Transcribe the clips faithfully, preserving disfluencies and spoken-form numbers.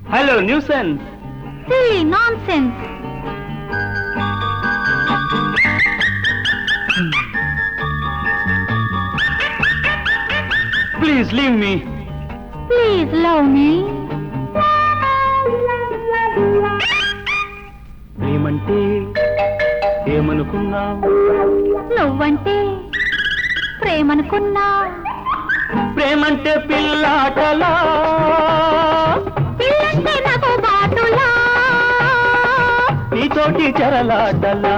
Hello nuisance. Silly nonsense. Please leave me. Please love me. ప్రేమంటే ఏమనుకున్నావు? నువ్వంటే ప్రేమనుకున్నా. ప్రేమంటే పిల్లాటలా, పిల్లంటే నాకు బాటులా. నీతోటి చెరలాటలా.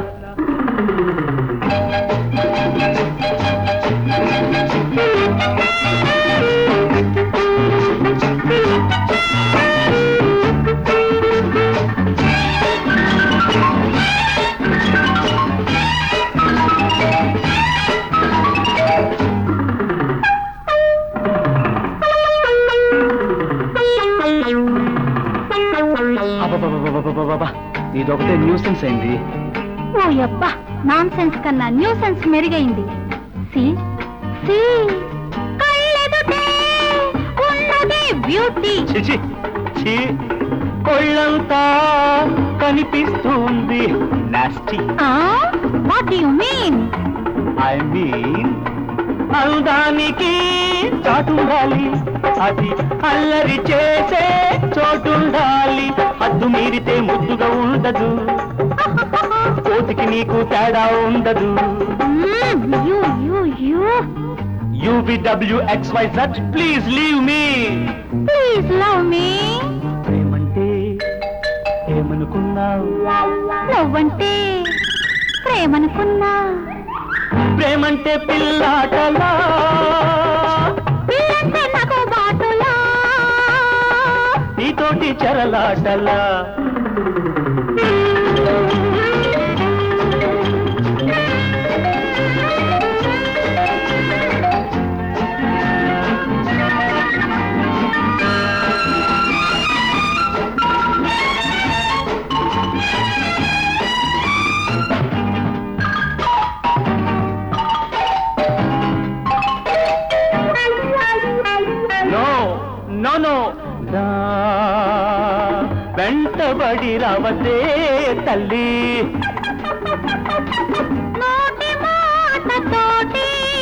అబ్బబ్బబ్బబ్బబ్బబ్బబ్బా, నీదొకటే న్యూసెన్స్ అయింది. ఓ యబ్బా, నాన్ సెన్స్ కన్నా న్యూ సెన్స్ మెరుగైంది. సి సి కళ్ళెదుటే ఉన్నది బ్యూటీ. చిచి చి, కొళ్ళంతా కనిపిస్తుంది nasty. What you mean? I mean అందానికి చాటుండాలి, అది అల్లరి చేసే చోటుండాలి. హద్దు మీరితే ముద్దుగా ఉండదు, కోతికి నీకు తేడా ఉండదు. You you you U V W X Y Z, please leave me. Please love me. ప్రేమంటే ఏమనుకున్నావు? నువ్వంటే ప్రేమనుకున్నా. ప్రేమంటే పిల్లాటలా, పిల్లంటే నాకు బాటులా. నీతోటి చెరలాటలా. నో నో నా వెంటబడి రావతే తల్లి. నోటి మాటతోటి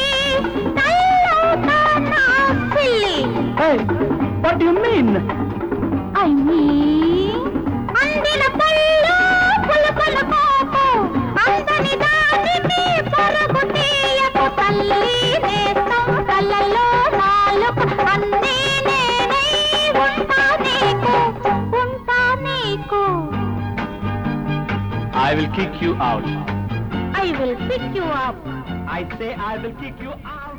తల్లవుతానా silly. What you mean? I mean అందిన పళ్ళు పులుపుల కోపు, అందని దానికి పరుగు తీయకు తల్లి. నేస్తం కళ్ళలో నాలుగు అన్నీ నేనై ఉంటా నీకు, ఉంటా నీకు. I will kick you out. I will pick you up. I say I will kick you out.